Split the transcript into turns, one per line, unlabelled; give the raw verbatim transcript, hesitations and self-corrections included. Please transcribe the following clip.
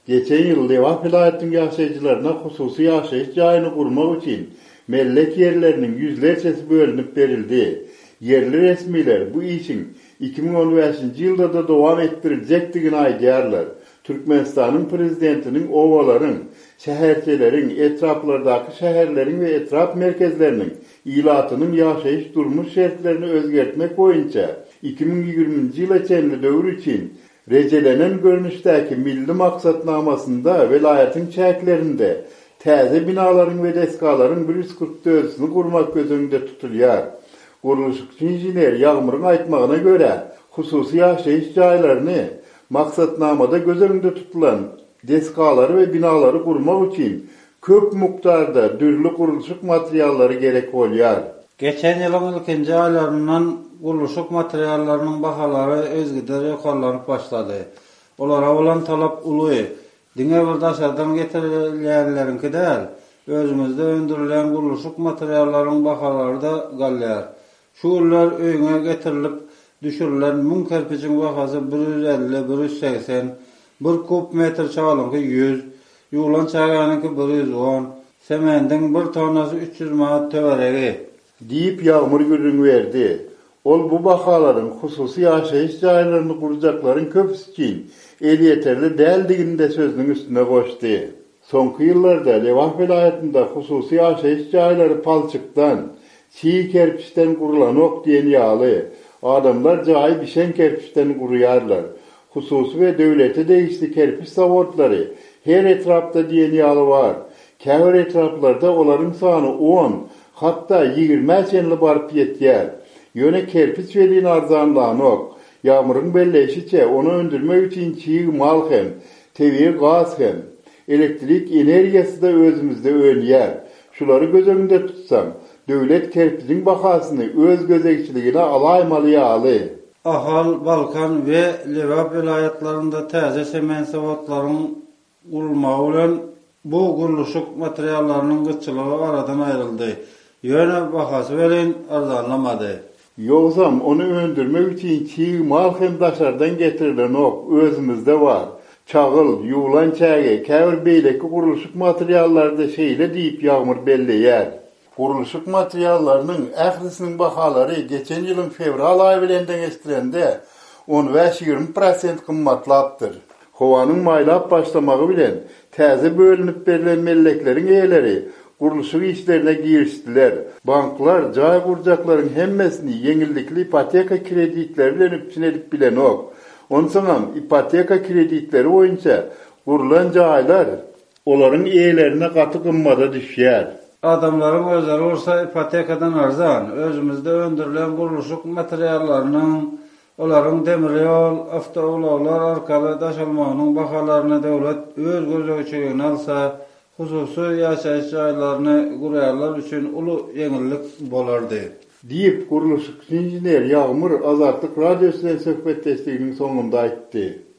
Geçen yıl Lewap vilayetinin yaşayıcılarına hususi yaşayış jayını kurmak için mellek yerlerinin yüzlercesi bölünüp verildi. Yerli resmiler bu işin iki bin on beşinci yılda da devam ettirilecektigini aýdýarlar. Türkmenistan'ın prezidentinin ovaların, şäherçelerin, etraplardaki şäherlerin ve etrap merkezlerinin ilatynyň yaşayış durmuş şertlerini özgertmek boýunça iki bin ýigirminji ýyla çenli döwür üçin rejelenen görünüşdäki milli maksatnamasynda velayetin çäklerinde täze binalaryň we deskalaryň bir yüz kırk dörtini kurmak gözüňde tutulýar. Guruluşçy injener Ýagmyryň aýtmagyna görä, hususy ýaşaýyş jaýlaryny maksatnamada gözüňde tutulan deskalary we binalary kurmak üçin köp mukdarda türli guruluşyk materiallary gerek bolýar.
Geçen ýylyň ilkinji aýlaryndan guruluşyk materiallarynyň bahalary özgide rekorlanyp başlady. Olara bolan talap uly. Diňe bir daşardan getirilýänleriňki däl, özümizde öndürilen guruluşyk materiallarynyň bahalary da galýar. Şu ýyllar öýüňe getirilip düşürilen mün kerpiçiň bahasy bir yüz elli bir yüz seksen, bir kub metr çagalynky yüz, ýulan çaganyňky bir yüz on, semendiň bir tonasy üç yüz manat töweregi
diýip Ýagmyr gürrüň berdi. Ol bu bahalaryň hususy ýaşaýyş jaýlaryny gurjaklaryň köpüsi üçin el ýeterli däldigini de sözüniň üstüne goşdy. Soňky ýyllarda Lewap vilayetinde hususy ýaşaýyş jaýlary palçykdan, çiğ kerpiçden kurulan ok diýen ýaly. Adamlar jaý bişen kerpiçden gurýarlar. Hususy we döwlete degişli kerpiç zawodlary her etrapda diýen ýaly bar. Käbir etraplarda olaryň sany on, hatda ýygrimi çenli baryp ýetýär. Ýöne kerpiç welin arzanlagy ok. Ýagmyryň belleşiçe onu öndürmek üçin çiğ mal hem, tebii gaz hem, elektrik energiýasy da özümizde öňýär. Şulary gözüňde tutsam, döwlet kerpiçiň bahasyny öz gözegçiligine alaýmaly ýaly.
Ahal, Balkan we Lewap vilayetlerinde täze semen zawodlaryň gurulmagy bilen bu guruluşyk materiallarynyň gyçylygy aradan aýryldy. Ýöne bahasy bilen arzanlamady.
Ýogsam onu öndürmek üçin çiğ mal hem daşardan getirilen ok özümizde var. Çagyl, ýulan çäge, käbir beýleki guruluşyk materiallarda şeýle diýip Ýagmyr belleýär. Guruluşyk materiallarynyň ählisiniň bahalary geçen ýylyň fevral aýy bilen deňeşdirende on beş ýygrimi prosent kymmatlapdyr. Howanyň maýlap başlamagy bilen täze bölünip berilen mellekleriň eýleri guruluşyk işlerine girişdiler. Banklar jaý gurjaklaryň hemmesini yeňillikli ipoteka kreditleri bilen üpçünelip bilen ok. Onsoňam ipoteka kreditleri boýunça gurulan jaýlar olaryň eýlerine gaty gymmada düşýär.
Adamlaryň özleri bolsa ipotekadan arzan, özümizde öndürilen guruluşyk materiallarynyň, olaryň demir ýol, awtowaglar arkaly daşalmagynyň bahalaryny döwlet öz gözegçiligine alsa, hususy ýaşaýyş jaýlaryny gurýarlar üçin uly ýeňillik bolardy.
Diýip guruluşyk injener Ýagmyr Azatlyk radiosyna söhbetdeşliginiň soňunda aýtdy.